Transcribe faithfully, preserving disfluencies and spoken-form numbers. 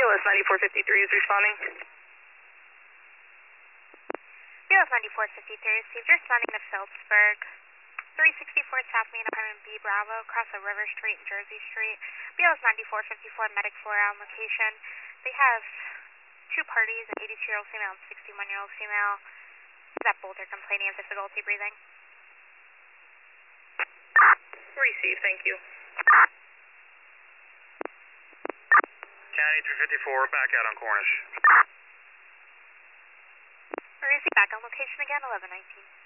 O S ninety-four fifty-three is responding. B O S ninety-four fifty-three received, responding to Phillipsburg. three sixty-four South Main Apartment B Bravo, across a River Street and Jersey Street. B O S ninety-four fifty-four medic four on location. They have two parties, an eighty-two-year-old female and sixty-one-year-old female, that both are complaining of difficulty breathing. Receive, thank you. County three fifty-four, back out on Cornish. Receive back on location again, eleven nineteen.